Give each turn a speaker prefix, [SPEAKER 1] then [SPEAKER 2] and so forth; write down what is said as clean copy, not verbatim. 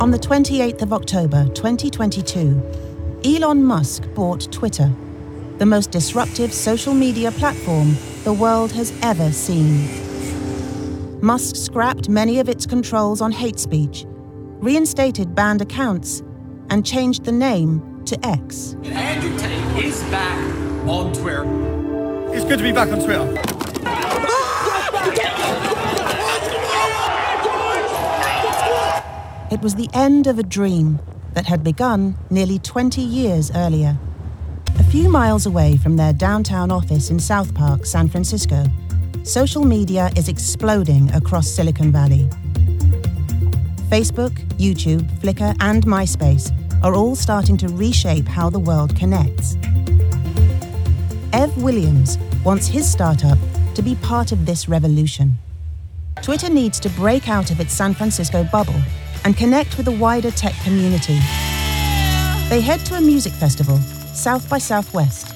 [SPEAKER 1] On the 28th of October 2022, Elon Musk bought Twitter, the most disruptive social media platform the world has ever seen. Musk scrapped many of its controls on hate speech, reinstated banned accounts, and changed the name to X.
[SPEAKER 2] Andrew Tate is back on Twitter.
[SPEAKER 3] It's good to be back on Twitter.
[SPEAKER 1] It was the end of a dream that had begun nearly 20 years earlier. A few miles away from their downtown office in South Park, San Francisco, social media is exploding across Silicon Valley. Facebook, YouTube, Flickr, and MySpace are all starting to reshape how the world connects. Ev Williams wants his startup to be part of this revolution. Twitter needs to break out of its San Francisco bubble and connect with the wider tech community. They head to a music festival, South by Southwest,